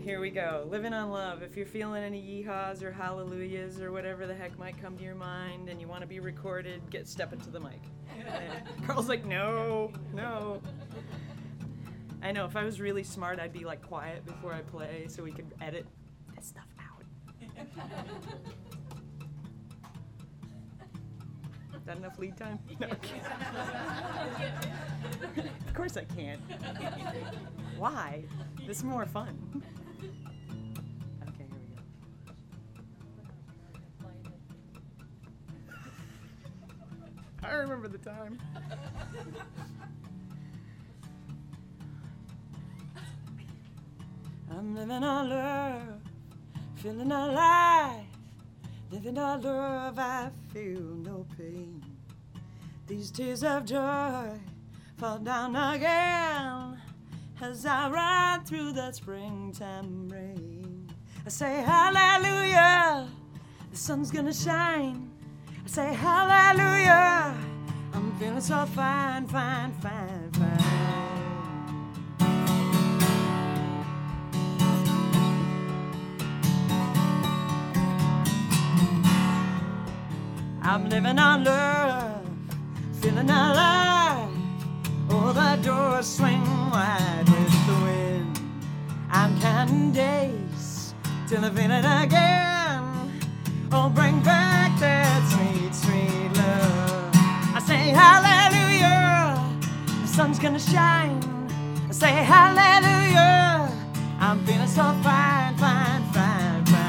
here we go. Living on Love. If you're feeling any yeehaws or hallelujahs or whatever the heck might come to your mind and you want to be recorded, step into the mic. And Carl's like, no. I know, if I was really smart, I'd be like quiet before I play so we could edit this stuff out. Is that enough lead time? No. Of course I can't. Why? This is more fun. Okay, here we go. I remember the time. I'm living on love, feeling alive. Living on love, I feel no pain. These tears of joy fall down again as I ride through that springtime rain. I say hallelujah, the sun's gonna shine. I say hallelujah, I'm feeling so fine, fine, fine, fine. I'm living on love, feeling alive. Oh, the doors swing wide with the wind. I'm counting days till I feel it again. Oh, bring back that sweet, sweet love. I say hallelujah, the sun's gonna shine. I say hallelujah, I'm feeling so fine, fine, fine, fine.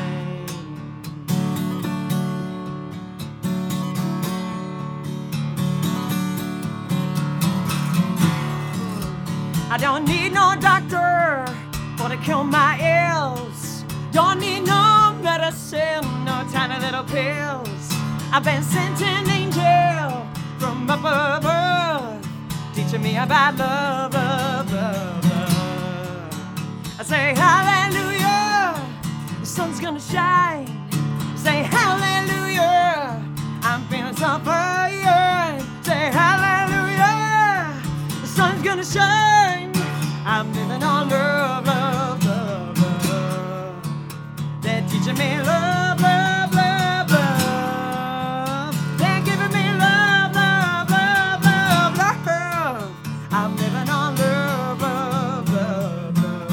I don't need no doctor for to cure my ills. Don't need no medicine, no tiny little pills. I've been sent an angel from up above, teaching me about love, love, love, love. I say hallelujah, the sun's gonna shine. I say hallelujah, I'm feeling so fine. Say hallelujah, the sun's gonna shine. I'm living on love, love, love, love. They're teaching me love, love, love, love. They're giving me love, love, love, love, love. I'm living on love, love, love, love.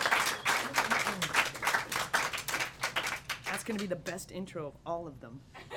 That's going to be the best intro of all of them.